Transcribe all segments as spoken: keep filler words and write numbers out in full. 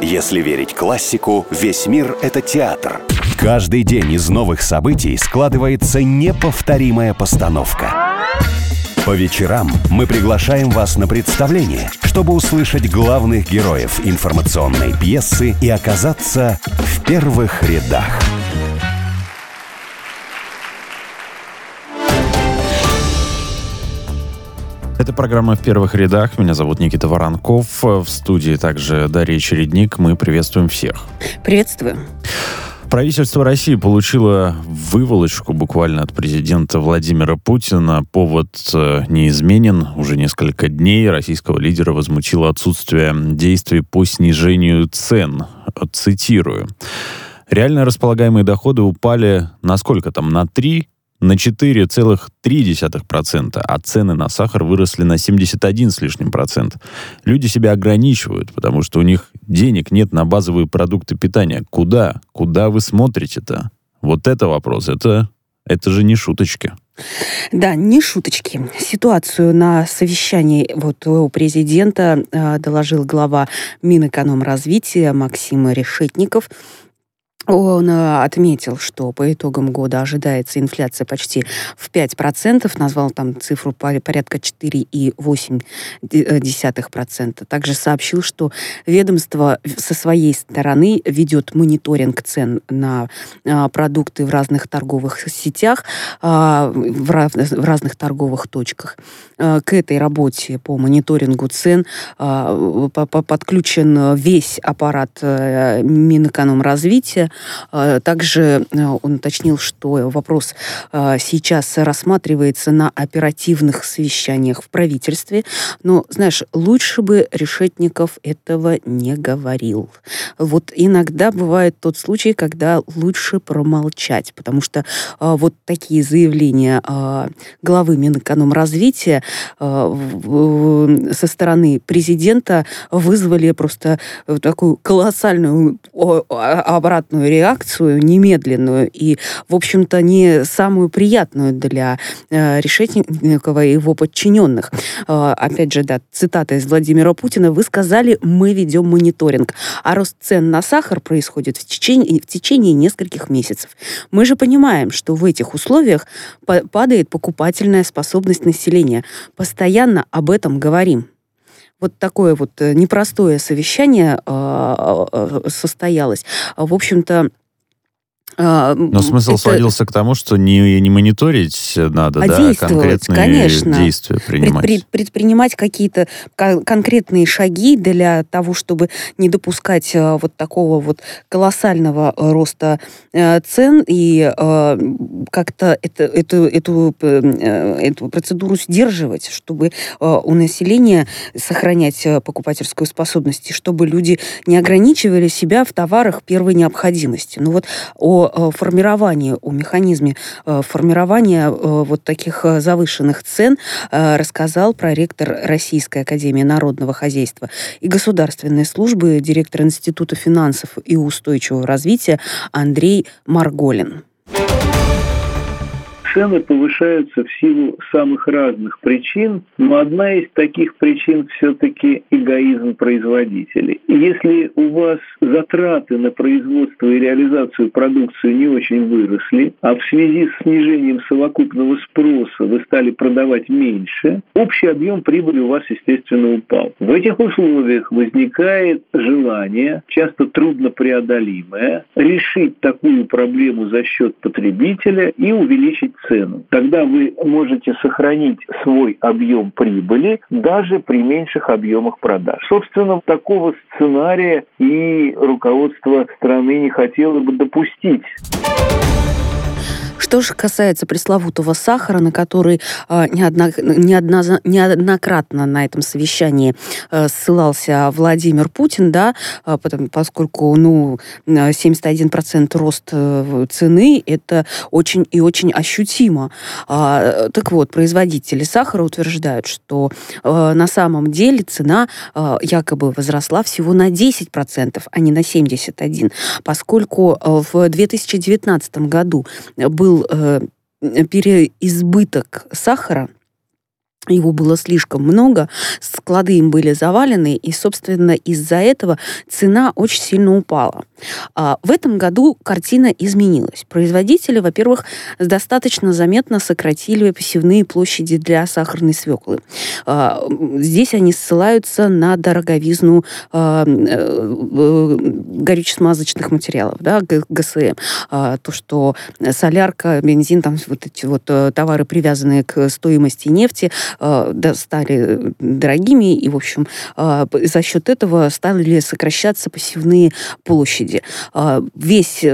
Если верить классику, весь мир — это театр. Каждый день из новых событий складывается неповторимая постановка. По вечерам мы приглашаем вас на представление, чтобы услышать главных героев информационной пьесы и оказаться в первых рядах. Это программа «В первых рядах». Меня зовут Никита Воронков. В студии также Дарья Чередник. Мы приветствуем всех. Приветствую. Правительство России получило выволочку буквально от президента Владимира Путина. Повод неизменен. Уже несколько дней российского лидера возмутило отсутствие действий по снижению цен. Цитирую. Реально располагаемые доходы упали на сколько там? На три? На четыре целых три десятых процента, а цены на сахар выросли на семьдесят один с лишним процент. Люди себя ограничивают, потому что у них денег нет на базовые продукты питания. Куда? Куда вы смотрите-то? Вот это вопрос. Это, это же не шуточки. Да, не шуточки. Ситуацию на совещании вот у президента э, доложил глава Минэкономразвития Максим Решетников. Он отметил, что по итогам года ожидается инфляция почти в пять процентов, назвал там цифру порядка четыре целых восемь десятых процента. Также сообщил, что ведомство со своей стороны ведет мониторинг цен на продукты в разных торговых сетях, в разных торговых точках. К этой работе по мониторингу цен подключен весь аппарат Минэкономразвития. Также он уточнил, что вопрос сейчас рассматривается на оперативных совещаниях в правительстве. Но, знаешь, лучше бы Решетников этого не говорил. Вот иногда бывает тот случай, когда лучше промолчать, потому что вот такие заявления главы Минэкономразвития со стороны президента вызвали просто такую колоссальную обратную реакцию, немедленную и, в общем-то, не самую приятную для э, Решетникова и его подчиненных. Э, опять же, да, цитата из Владимира Путина. «Вы сказали, мы ведем мониторинг, а рост цен на сахар происходит в течение, в течение нескольких месяцев. Мы же понимаем, что в этих условиях падает покупательная способность населения. Постоянно об этом говорим». Вот такое вот непростое совещание э, состоялось. В общем-то, но смысл это... сводился к тому, что не, не мониторить надо, а да, конкретные конечно. действия принимать. Пред, предпринимать какие-то конкретные шаги для того, чтобы не допускать вот такого вот колоссального роста цен и как-то это, эту, эту, эту процедуру сдерживать, чтобы у населения сохранять покупательскую способность, чтобы люди не ограничивали себя в товарах первой необходимости. Ну вот о формировании, о механизме формирования вот таких завышенных цен рассказал проректор Российской академии народного хозяйства и государственной службы, директор Института финансов и устойчивого развития Андрей Марголин. Цены повышаются в силу самых разных причин, но одна из таких причин все-таки эгоизм производителей. Если у вас затраты на производство и реализацию продукции не очень выросли, а в связи с снижением совокупного спроса вы стали продавать меньше, общий объем прибыли у вас, естественно, упал. В этих условиях возникает желание, часто труднопреодолимое, решить такую проблему за счет потребителя и увеличить цену. Тогда вы можете сохранить свой объем прибыли даже при меньших объемах продаж. Собственно, такого сценария и руководство страны не хотело бы допустить. Что же касается пресловутого сахара, на который э, неодно, неодно, неоднократно на этом совещании э, ссылался Владимир Путин, да, э, потому, поскольку ну, семьдесят один процент рост э, цены – это очень и очень ощутимо. Э, так вот, производители сахара утверждают, что э, на самом деле цена э, якобы возросла всего на десять процентов, а не на семьдесят один процент, поскольку э, в две тысячи девятнадцатом году был переизбыток сахара, Его было слишком много, склады им были завалены, и, собственно, из-за этого цена очень сильно упала. А в этом году картина изменилась. Производители, во-первых, достаточно заметно сократили посевные площади для сахарной свеклы. А, здесь они ссылаются на дороговизну а, горюче-смазочных материалов, да, ГСМ. А, то, что солярка, бензин, там вот эти вот товары, привязанные к стоимости нефти, Да, стали дорогими, и, в общем, за счет этого стали сокращаться посевные площади. Весь,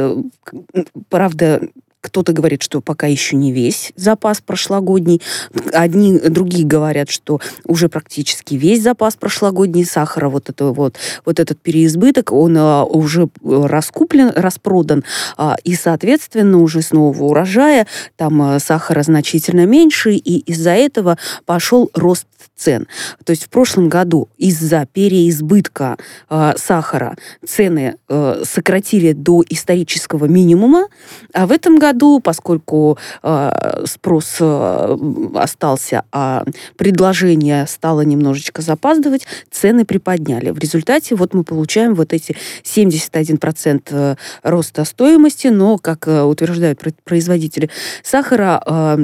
правда, кто-то говорит, что пока еще не весь запас прошлогодний. Одни, другие говорят, что уже практически весь запас прошлогодний сахара, вот, это, вот, вот этот переизбыток, он а, уже раскуплен, распродан, а, и, соответственно, уже с нового урожая там а, сахара значительно меньше, и из-за этого пошел рост цен. То есть в прошлом году из-за переизбытка э, сахара цены э, сократили до исторического минимума, а в этом году, поскольку э, спрос э, остался, а предложение стало немножечко запаздывать, цены приподняли. В результате вот мы получаем вот эти семьдесят один процент роста стоимости, но, как э, утверждают производители сахара, э,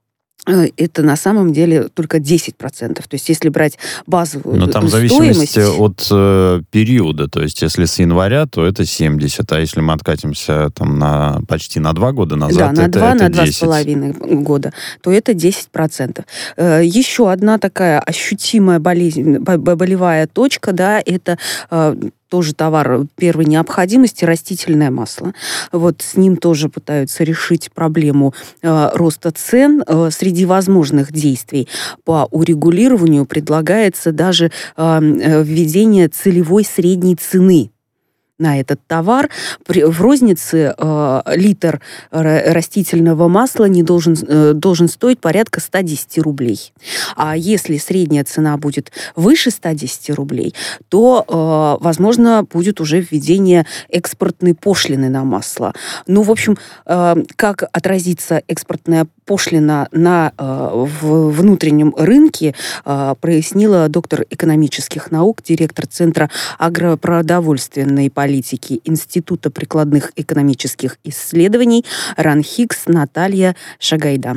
это на самом деле только десять процентов. То есть если брать базовую стоимость... Но там в зависимости от э, периода. То есть если с января, то это семьдесят. А если мы откатимся там, на, почти на два года назад, да, на это, два, это на два с половиной года, то это десять процентов. Э, еще одна такая ощутимая болезнь, болевая точка, да, это... Э, тоже товар первой необходимости, растительное масло. Вот с ним тоже пытаются решить проблему э, роста цен. Э, среди возможных действий по урегулированию предлагается даже э, введение целевой средней цены на этот товар. В рознице э, литр растительного масла не должен, э, должен стоить порядка сто десять рублей. А если средняя цена будет выше ста десяти рублей, то, э, возможно, будет уже введение экспортной пошлины на масло. Ну, в общем, э, как отразится экспортная пошлина на э, в внутреннем рынке, э, прояснила доктор экономических наук, директор Центра агропродовольственной политики Института прикладных экономических исследований РАНХИКС Наталья Шагайда.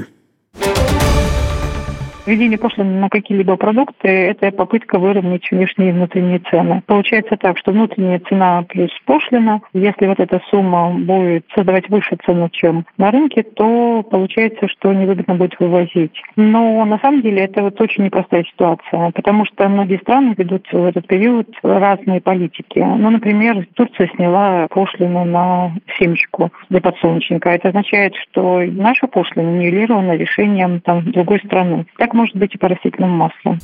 Введение пошлины на какие-либо продукты – это попытка выровнять внешние и внутренние цены. Получается так, что внутренняя цена плюс пошлина, если вот эта сумма будет создавать выше цену, чем на рынке, то получается, что невыгодно будет вывозить. Но на самом деле это вот очень непростая ситуация, потому что многие страны ведут в этот период разные политики. Ну, например, Турция сняла пошлину на семечку для подсолнечника. Это означает, что наша пошлина нивелирована решением там, другой страны. Так может быть и по растительному маслу.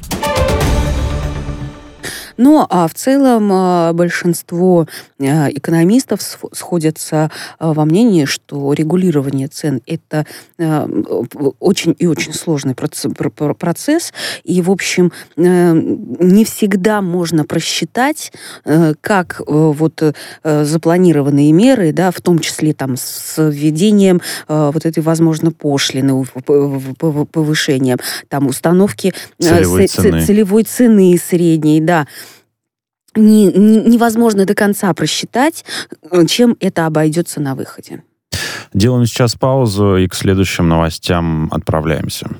Ну, а в целом большинство экономистов сходятся во мнении, что регулирование цен – это очень и очень сложный процесс, и, в общем, не всегда можно просчитать, как вот запланированные меры, да, в том числе там, с введением вот этой, возможно, пошлины, повышением, там, установки целевой цены, целевой цены средней, да, Не, не, невозможно до конца просчитать, чем это обойдется на выходе. Делаем сейчас паузу и к следующим новостям отправляемся.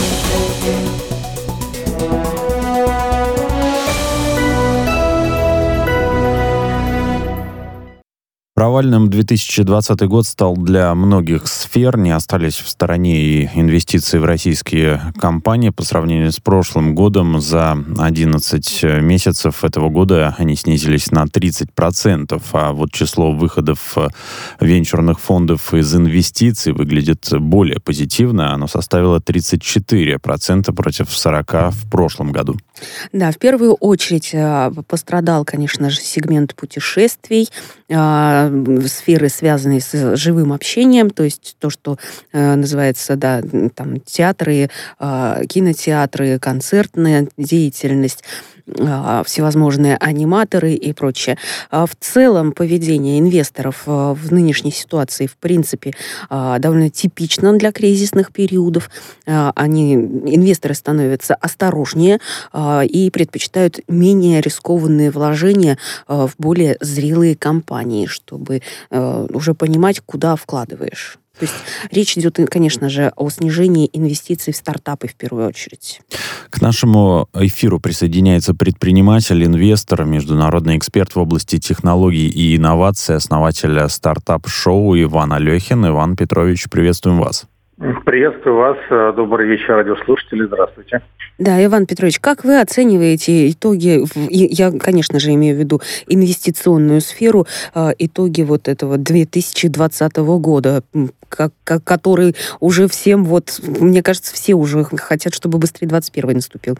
Провальным две тысячи двадцатый год стал для многих сфер. Не остались в стороне и инвестиции в российские компании. По сравнению с прошлым годом за одиннадцать месяцев этого года они снизились на тридцать процентов. А вот число выходов венчурных фондов из инвестиций выглядит более позитивно. Оно составило тридцать четыре процента против сорок процентов в прошлом году. Да, в первую очередь пострадал, конечно же, сегмент путешествий, сферы, связанные с живым общением, то есть то, что э, называется, да, там, театры, э, кинотеатры, концертная деятельность. всевозможные аниматоры и прочее. В целом поведение инвесторов в нынешней ситуации, в принципе, довольно типично для кризисных периодов. Они, инвесторы становятся осторожнее и предпочитают менее рискованные вложения в более зрелые компании, чтобы уже понимать, куда вкладываешь. То есть речь идет, конечно же, о снижении инвестиций в стартапы в первую очередь. К нашему эфиру присоединяется предприниматель, инвестор, международный эксперт в области технологий и инноваций, основатель стартап-шоу Иван Алехин. Иван Петрович, приветствуем вас. Приветствую вас. Добрый вечер, радиослушатели. Здравствуйте. Да, Иван Петрович, как вы оцениваете итоги, я, конечно же, имею в виду инвестиционную сферу, итоги вот этого две тысячи двадцатого года, который уже всем, вот, мне кажется, все уже хотят, чтобы быстрее двадцать первый наступил?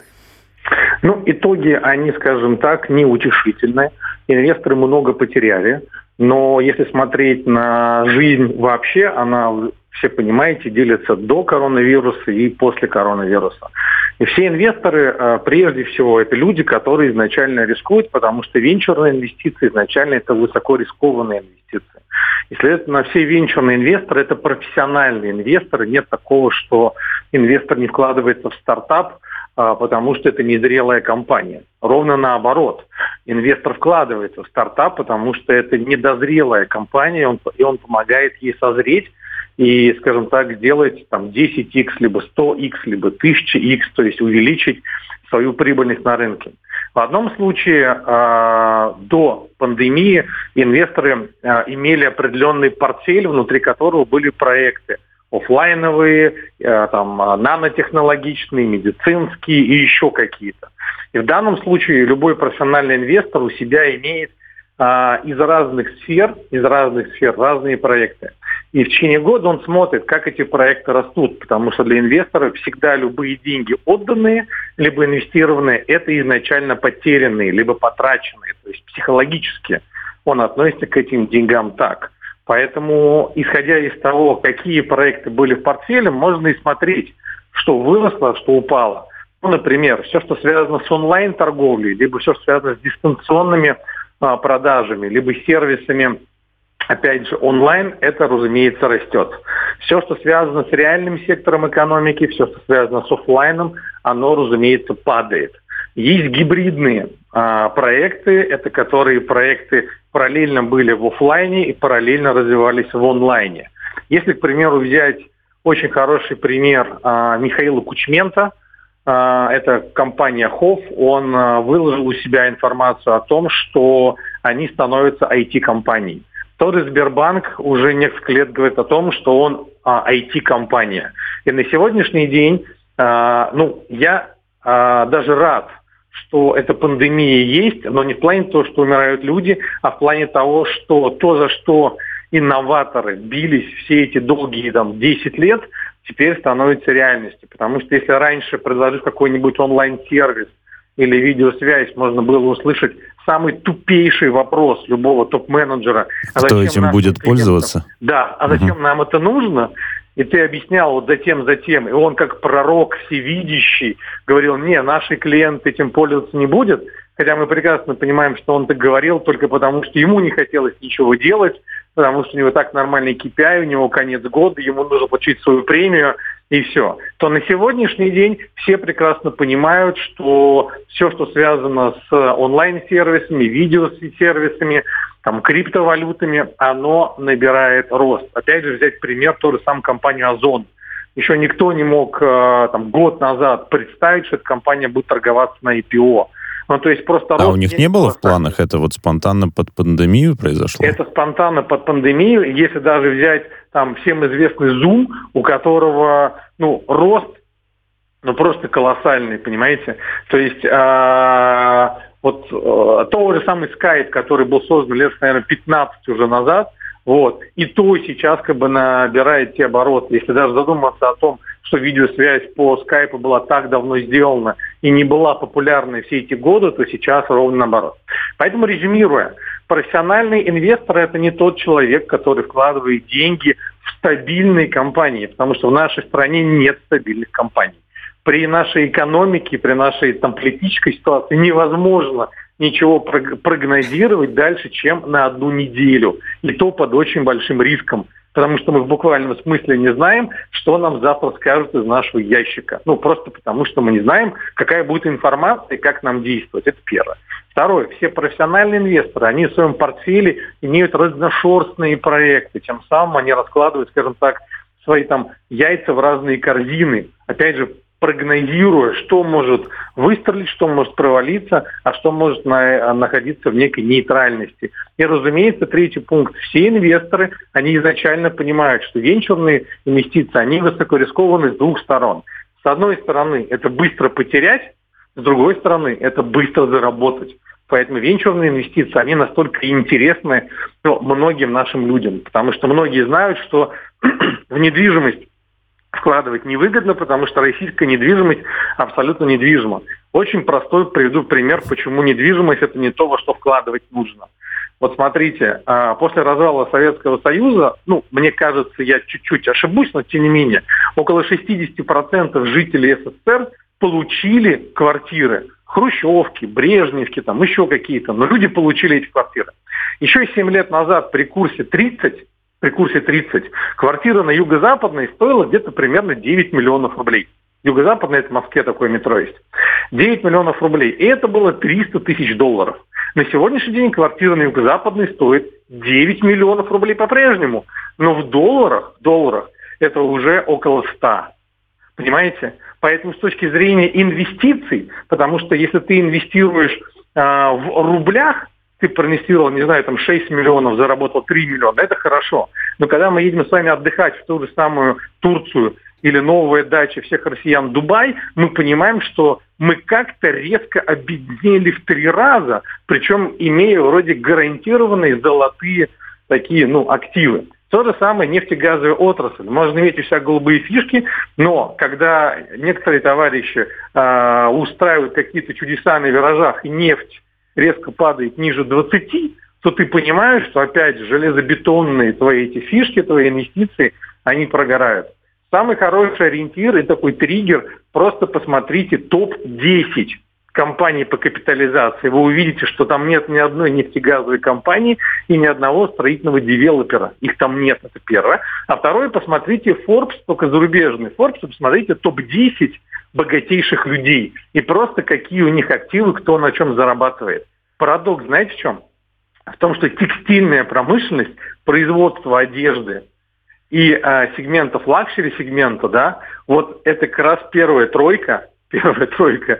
Ну, итоги, они, скажем так, неутешительные. Инвесторы много потеряли, но если смотреть на жизнь вообще, она, все понимаете, делится до коронавируса и после коронавируса. И все инвесторы, прежде всего, это люди, которые изначально рискуют, потому что венчурные инвестиции изначально это высокорискованные инвестиции. И, следовательно, все венчурные инвесторы – это профессиональные инвесторы. Нет такого, что инвестор не вкладывается в стартап, потому что это незрелая компания. Ровно наоборот. Инвестор вкладывается в стартап, потому что это недозрелая компания, он, и он помогает ей созреть и, скажем так, сделать там десять икс, либо сто икс, либо тысяча икс, то есть увеличить свою прибыльность на рынке. В одном случае э, до пандемии инвесторы э, имели определенный портфель, внутри которого были проекты офлайновые, э, там, нанотехнологичные, медицинские и еще какие-то. И в данном случае любой профессиональный инвестор у себя имеет э, из разных сфер, из разных сфер разные проекты. И в течение года он смотрит, как эти проекты растут, потому что для инвестора всегда любые деньги отданные, либо инвестированные, это изначально потерянные, либо потраченные. То есть психологически он относится к этим деньгам так. Поэтому, исходя из того, какие проекты были в портфеле, можно и смотреть, что выросло, что упало. Ну, например, все, что связано с онлайн-торговлей, либо все, что связано с дистанционными а, продажами, либо сервисами, опять же, онлайн, это, разумеется, растет. Все, что связано с реальным сектором экономики, все, что связано с офлайном, оно, разумеется, падает. Есть гибридные а, проекты, это которые проекты параллельно были в офлайне и параллельно развивались в онлайне. Если, к примеру, взять очень хороший пример а, Михаила Кучмента, а, это компания Хофф, он а, выложил у себя информацию о том, что они становятся ай ти-компанией. Тот же Сбербанк уже несколько лет говорит о том, что он а, ай ти-компания. И на сегодняшний день, а, ну, я а, даже рад, что эта пандемия есть, но не в плане того, что умирают люди, а в плане того, что то, за что инноваторы бились все эти долгие там, десять лет, теперь становится реальностью. Потому что если раньше, предложив какой-нибудь онлайн-сервис или видеосвязь, можно было услышать самый тупейший вопрос любого топ-менеджера. А кто этим будет пользоваться? Да, а зачем угу. нам это нужно? И ты объяснял вот затем, затем, и он как пророк всевидящий говорил, не, наши клиенты этим пользоваться не будут, хотя мы прекрасно понимаем, что он так говорил только потому, что ему не хотелось ничего делать, потому что у него так нормальный кей пи ай, у него конец года, ему нужно получить свою премию, и все. То на сегодняшний день все прекрасно понимают, что все, что связано с онлайн-сервисами, видеосервисами, там, криптовалютами, оно набирает рост. Опять же, взять пример, ту же самую компанию Озон. Еще никто не мог там, год назад представить, что эта компания будет торговаться на ай пи о. Ну, то есть просто а у них не было в планах? Это вот спонтанно под пандемию произошло? Это спонтанно под пандемию. Если даже взять там всем известный Zoom, у которого ну, рост ну, просто колоссальный, понимаете? То есть а, вот а, тот же самый Skype, который был создан лет, наверное, пятнадцать уже назад, вот, и то сейчас как бы набирает те обороты. Если даже задуматься о том, что видеосвязь по скайпу была так давно сделана и не была популярной все эти годы, то сейчас ровно наоборот. Поэтому, резюмируя, профессиональный инвестор – это не тот человек, который вкладывает деньги в стабильные компании, потому что в нашей стране нет стабильных компаний. При нашей экономике, при нашей там, политической ситуации невозможно ничего прогнозировать дальше, чем на одну неделю. И то под очень большим риском. Потому что мы в буквальном смысле не знаем, что нам завтра скажут из нашего ящика. Ну, просто потому что мы не знаем, какая будет информация и как нам действовать. Это первое. Второе. Все профессиональные инвесторы, они в своем портфеле имеют разношерстные проекты. Тем самым они раскладывают, скажем так, свои там яйца в разные корзины. Опять же, прогнозируя, что может выстрелить, что может провалиться, а что может на, находиться в некой нейтральности. И, разумеется, третий пункт. Все инвесторы, они изначально понимают, что венчурные инвестиции, они высокорискованы с двух сторон. С одной стороны, это быстро потерять, с другой стороны, это быстро заработать. Поэтому венчурные инвестиции, они настолько интересны, ну, многим нашим людям, потому что многие знают, что в недвижимость вкладывать невыгодно, потому что российская недвижимость абсолютно недвижима. Очень простой приведу пример, почему недвижимость – это не то, во что вкладывать нужно. Вот смотрите, после развала Советского Союза, ну, мне кажется, я чуть-чуть ошибусь, но тем не менее, около шестьдесят процентов жителей СССР получили квартиры. Хрущевки, Брежневки, там еще какие-то, но люди получили эти квартиры. Еще семь лет назад при курсе тридцать При курсе тридцать квартира на Юго-Западной стоила где-то примерно девять миллионов рублей. Юго-Западная, это в Москве такое метро есть. девять миллионов рублей. И это было триста тысяч долларов. На сегодняшний день квартира на Юго-Западной стоит девять миллионов рублей по-прежнему. Но в долларах, в долларах это уже около ста. Понимаете? Поэтому с точки зрения инвестиций, потому что если ты инвестируешь э, в рублях, ты проинвестировал, не знаю, там шесть миллионов, заработал три миллиона, это хорошо. Но когда мы едем с вами отдыхать в ту же самую Турцию или новая дача всех россиян Дубай, мы понимаем, что мы как-то резко обеднели в три раза, причем имея вроде гарантированные золотые такие, ну, активы. То же самое нефтегазовая отрасль. Можно иметь у себя голубые фишки, но когда некоторые товарищи э, устраивают какие-то чудеса на виражах и нефть резко падает ниже двадцати, то ты понимаешь, что опять железобетонные твои эти фишки, твои инвестиции, они прогорают. Самый хороший ориентир и такой триггер, просто посмотрите топ десять компаний по капитализации. Вы увидите, что там нет ни одной нефтегазовой компании и ни одного строительного девелопера. Их там нет, это первое. А второе, посмотрите Forbes, только зарубежный Forbes, посмотрите топ десять богатейших людей. И просто какие у них активы, кто на чем зарабатывает. Парадокс, знаете в чем? В том, что текстильная промышленность, производство одежды и э, сегментов лакшери сегмента, да, вот это как раз первая тройка, первая тройка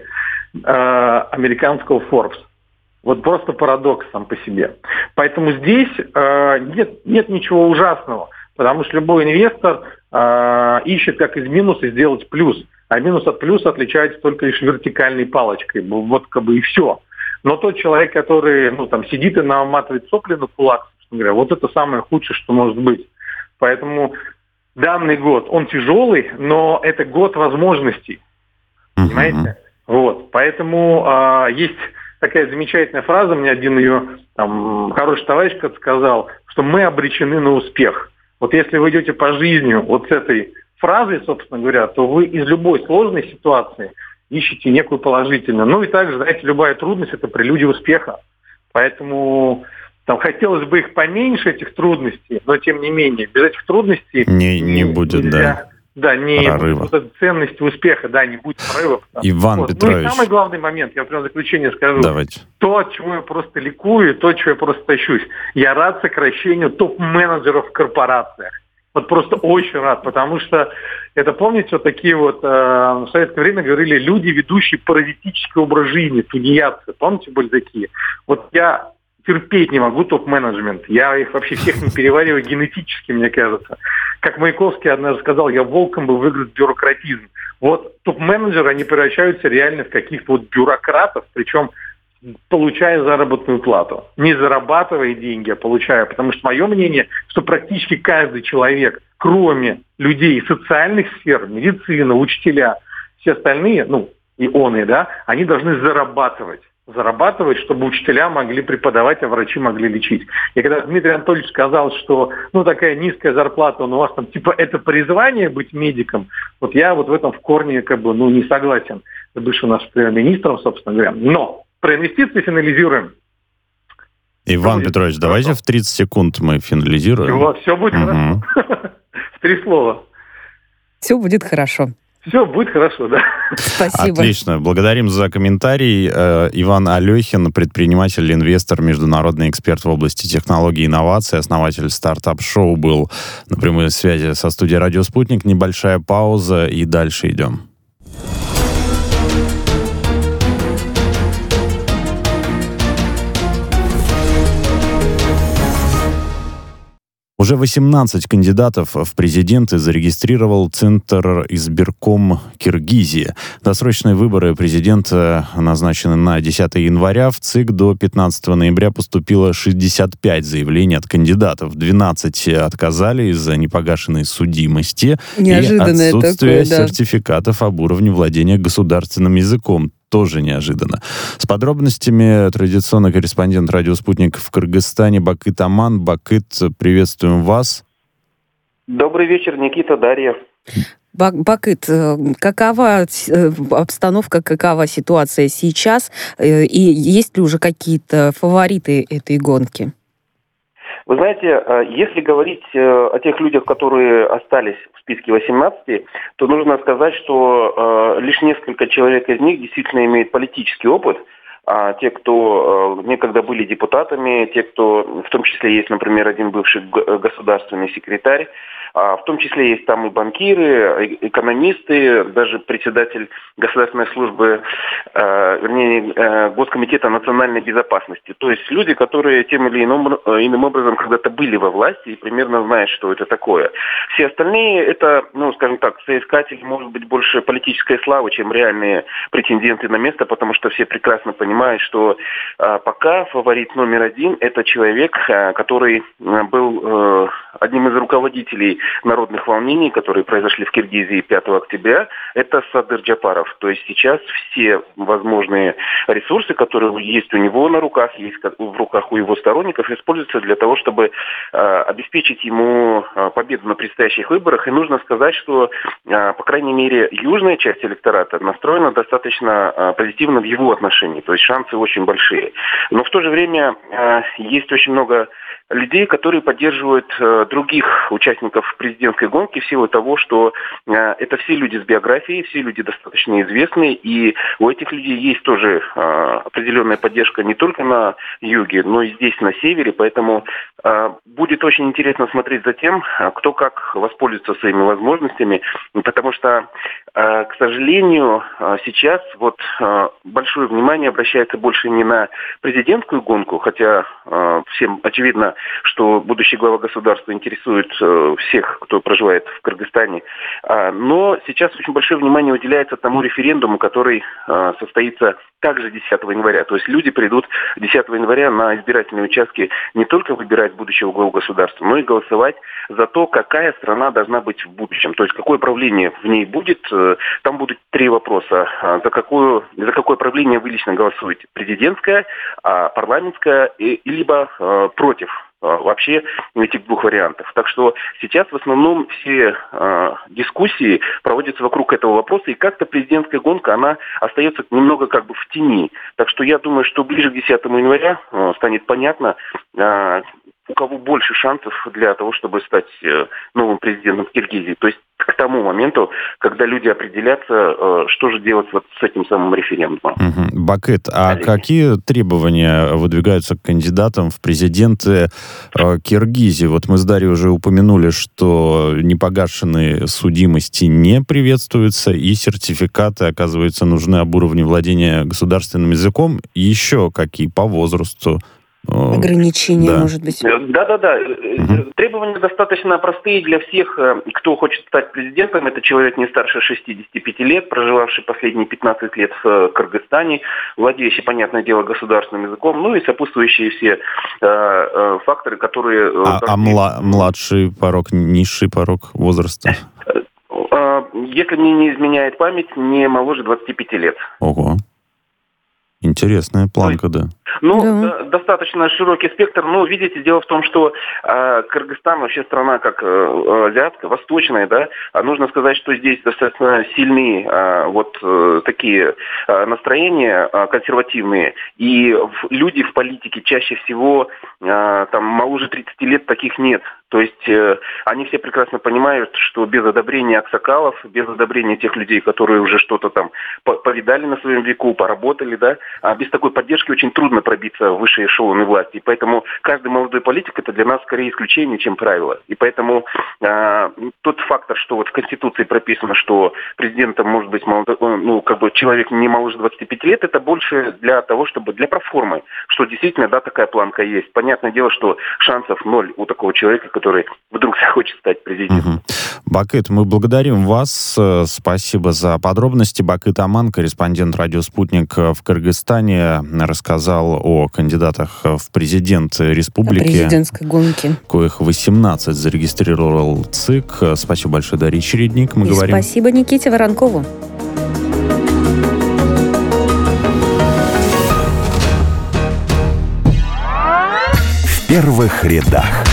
э, американского Forbes. Вот просто парадокс сам по себе. Поэтому здесь э, нет, нет ничего ужасного, потому что любой инвестор э, ищет, как из минуса сделать плюс. А минус от плюса отличается только лишь вертикальной палочкой. Вот как бы и все. Но тот человек, который ну, там, сидит и наматывает сопли на кулак, говоря, вот это самое худшее, что может быть. Поэтому данный год, он тяжелый, но это год возможностей. Uh-huh. Понимаете? Вот. Поэтому а, есть такая замечательная фраза, мне один ее там, хороший товарищ как-то сказал, что мы обречены на успех. Вот если вы идете по жизни вот с этой фразой, собственно говоря, то вы из любой сложной ситуации ищете некую положительную. Ну и также, знаете, любая трудность – это прелюдия успеха. Поэтому там хотелось бы их поменьше, этих трудностей, но тем не менее, без этих трудностей не, не, не будет, нельзя, да. Да, не прорыва. будет ценности успеха, да, не будет прорыва. Иван вот. Ну Петрович. и самый главный момент, я прям в заключение скажу. Давайте. То, от чего я просто ликую, то, от чего я просто тащусь. Я рад сокращению топ-менеджеров в корпорациях. Вот просто очень рад, потому что это, помните, вот такие вот, э, в советское время говорили люди, ведущие паразитический образ жизни, тунеядцы, помните, были такие? Вот я терпеть не могу топ-менеджмент, я их вообще всех не перевариваю генетически, мне кажется. Как Маяковский однажды сказал, я волком бы выиграл бюрократизм. Вот топ-менеджеры, они превращаются реально в каких-то вот бюрократов, причем получая заработную плату. Не зарабатывая деньги, а получая. Потому что мое мнение, что практически каждый человек, кроме людей социальных сфер, медицина, учителя, все остальные, ну, и он, и да, они должны зарабатывать. зарабатывать, чтобы учителя могли преподавать, а врачи могли лечить. И когда Дмитрий Анатольевич сказал, что ну такая низкая зарплата, он у вас там типа это призвание быть медиком, вот я вот в этом в корне как бы ну не согласен с бывшим нашим министром, собственно говоря. Но про инвестиции финализируем. Иван Все Петрович, будет давайте хорошо. в тридцать секунд мы финализируем. Все, все будет Угу. хорошо. В три слова. Все будет хорошо. Все будет хорошо, да. Спасибо. Отлично. Благодарим за комментарий. Э, Иван Алехин, предприниматель, инвестор, международный эксперт в области технологий и инноваций, основатель стартап-шоу, был на прямой связи со студией «Радио Спутник». Небольшая пауза, и дальше идем. Уже восемнадцать кандидатов в президенты зарегистрировал Центр избирком Киргизии. Досрочные выборы президента назначены на десятое января. В ЦИК до пятнадцатого ноября поступило шестьдесят пять заявлений от кандидатов. двенадцать отказали из-за непогашенной судимости Неожиданное и отсутствия такое, да. сертификатов об уровне владения государственным языком. Тоже неожиданно. С подробностями традиционный корреспондент «Радио Спутник» в Кыргызстане Бакыт Аман. Бакыт, приветствуем вас. Добрый вечер, Никита, Дарья. Бакыт, какова обстановка, какова ситуация сейчас? И есть ли уже какие-то фавориты этой гонки? Вы знаете, если говорить о тех людях, которые остались в списке восемнадцати, то нужно сказать, что лишь несколько человек из них действительно имеют политический опыт. А те, кто некогда были депутатами, те, кто, в том числе есть, например, один бывший государственный секретарь, в том числе есть там и банкиры, экономисты, даже председатель Государственной службы, вернее, Госкомитета национальной безопасности. То есть люди, которые тем или иным, иным образом когда-то были во власти и примерно знают, что это такое. Все остальные это, ну, скажем так, соискатели, может быть, больше политической славы, чем реальные претенденты на место, потому что все прекрасно понимают, что пока фаворит номер один – это человек, который был одним из руководителей народных волнений, которые произошли в Киргизии пятого октября, это Садыр Джапаров. То есть сейчас все возможные ресурсы, которые есть у него на руках, есть в руках у его сторонников, используются для того, чтобы э, обеспечить ему э, победу на предстоящих выборах. И нужно сказать, что, э, по крайней мере, южная часть электората настроена достаточно э, позитивно в его отношении. То есть шансы очень большие. Но в то же время э, есть очень много людей, которые поддерживают э, других участников президентской гонки в силу того, что э, это все люди с биографией, все люди достаточно известные, и у этих людей есть тоже э, определенная поддержка не только на юге, но и здесь, на севере, поэтому э, будет очень интересно смотреть за тем, кто как воспользуется своими возможностями, потому что, э, к сожалению, э, сейчас вот э, большое внимание обращается больше не на президентскую гонку, хотя э, всем очевидно, что будущий глава государства интересует э, всех, кто проживает в Кыргызстане. А, но сейчас очень большое внимание уделяется тому референдуму, который э, состоится также десятого января. То есть люди придут десятого января на избирательные участки не только выбирать будущего главу государства, но и голосовать за то, какая страна должна быть в будущем. То есть какое правление в ней будет. Там будут три вопроса. За, какую, за какое правление вы лично голосуете? Президентское, парламентское и либо э, против вообще этих двух вариантов. Так что сейчас в основном все э, дискуссии проводятся вокруг этого вопроса, и как-то президентская гонка, она остается немного как бы в тени. Так что я думаю, что ближе к десятому января э, станет понятно, э, у кого больше шансов для того, чтобы стать э, новым президентом Киргизии. То есть к тому моменту, когда люди определятся, э, что же делать вот с этим самым референдумом. Угу. Бакыт, а Коллеги. Какие требования выдвигаются к кандидатам в президенты э, Киргизии? Вот мы с Дарьей уже упомянули, что непогашенные судимости не приветствуются, и сертификаты, оказывается, нужны об уровне владения государственным языком. И еще какие по возрасту? Ограничения, да. может быть. Да-да-да. Угу. Требования достаточно простые для всех, кто хочет стать президентом. Это человек не старше шестидесяти пяти лет, проживавший последние пятнадцать лет в Кыргызстане, владеющий, понятное дело, государственным языком, ну и сопутствующие все э, э, факторы, которые... А, а мла- младший порог, низший порог возраста? Если мне не изменяет память, не моложе двадцати пяти лет. Ого. Интересная планка, да. Ну, Да. да, достаточно широкий спектр. Но, видите, дело в том, что э, Кыргызстан вообще страна как э, азиатская, восточная, да. А нужно сказать, что здесь достаточно сильные э, вот э, такие э, настроения э, консервативные. И в, люди в политике чаще всего э, там моложе тридцати лет таких нет. То есть э, они все прекрасно понимают, что без одобрения аксакалов, без одобрения тех людей, которые уже что-то там повидали на своем веку, поработали, да, а без такой поддержки очень трудно пробиться в высшие эшелоны власти. И поэтому каждый молодой политик это для нас скорее исключение, чем правило. И поэтому э, тот фактор, что вот в Конституции прописано, что президентом может быть молодой, ну, как бы человек не моложе двадцати пяти лет, это больше для того, чтобы для проформы, что действительно, да, такая планка есть. Понятное дело, что шансов ноль у такого человека, который вдруг захочет стать президентом. Угу. Бакыт, мы благодарим вас. Спасибо за подробности. Бакыт Аман, корреспондент «Радио Спутник» в Кыргызстане, рассказал о кандидатах в президенты республики. О президентской гонке. Коих восемнадцать зарегистрировал ЦИК. Спасибо большое, Дарья Чередник. Мы И говорим. Спасибо Никите Воронкову. В первых рядах.